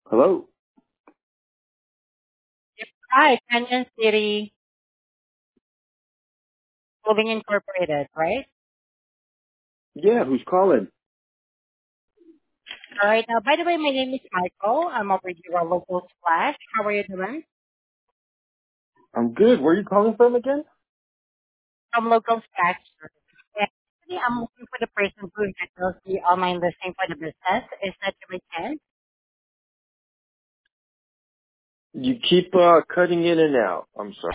Hello? Hi, Canyon City Moving Incorporated, right? Yeah, who's calling? All right. Now, by the way, my name is Michael. I'm over here at Local Splash. How are you doing? I'm good. Where are you calling from again? From Local Splash. And actually, I'm looking for the person who handles the online listing for the business. Is that your chance? You keep cutting in and out. I'm sorry.